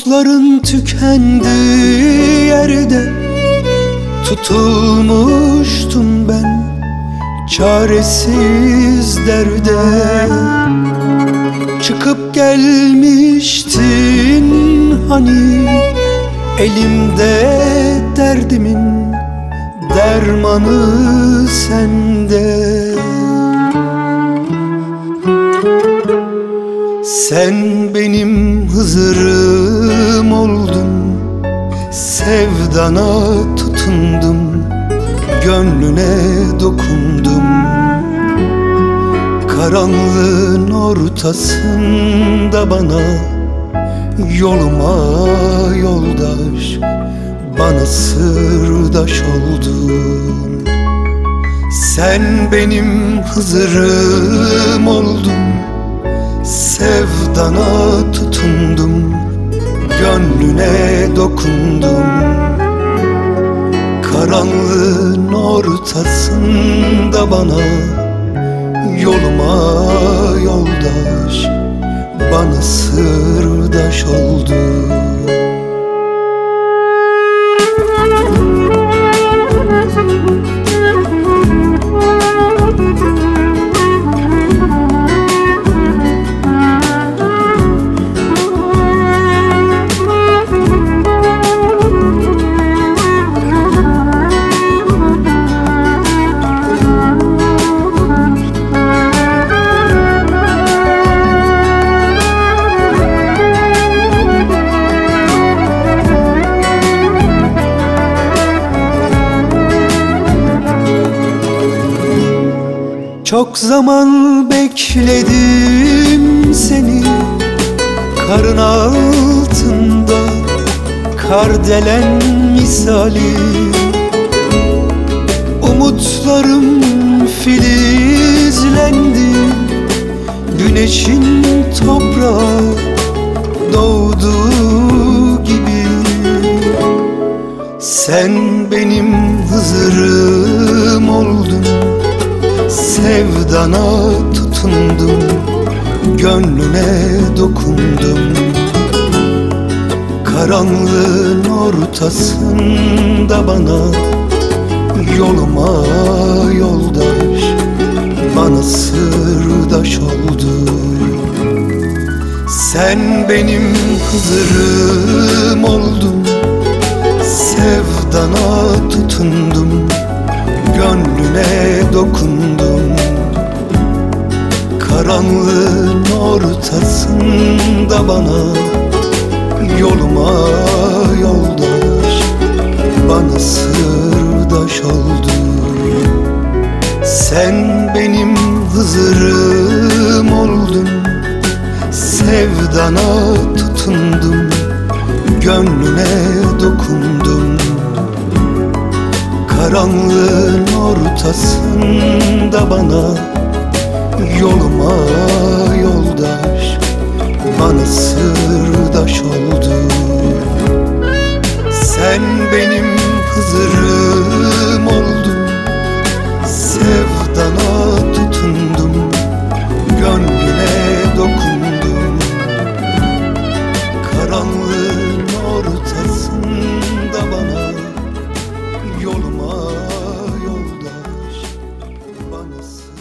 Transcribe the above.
Umutların tükendiği yerde tutulmuştum ben çaresiz derde. Çıkıp gelmiştin hani elimde derdimin dermanı sende. Sen benim Hızır'ım oldun, sevdana tutundum, gönlüne dokundum. Karanlığın ortasında bana yoluma yoldaş, bana sırdaş oldun. Sen benim Hızır'ım oldun, sevdana tutundum, gönlüne dokundum. Karanlığın ortasında bana yoluma yoldaş, bana sırdaş oldun. Çok zaman bekledim seni, karın altında kardelen misali. Umutlarım filizlendi, güneşin toprağa doğduğu gibi. Sen benim Hızır'ım oldun, sevdana tutundum, gönlüne dokundum. Karanlığın ortasında bana yoluma yoldaş, bana sırdaş oldun. Sen benim Hızır'ım oldun, sevdana tutundum, gönlüne dokundum. Karanlığın ortasında bana yoluma yoldaş, bana sırdaş oldun. Sen benim Hızır'ım oldun, sevdana tutundum, gönlüne dokundum. Karanlığın ortasında bana yoluma yoldaş, bana sırdaş oldun. Sen benim Hızır'ım oldun, sevdana tutundum, gönlüne dokundum. Karanlığın ortasında bana yoluma yoldaş, bana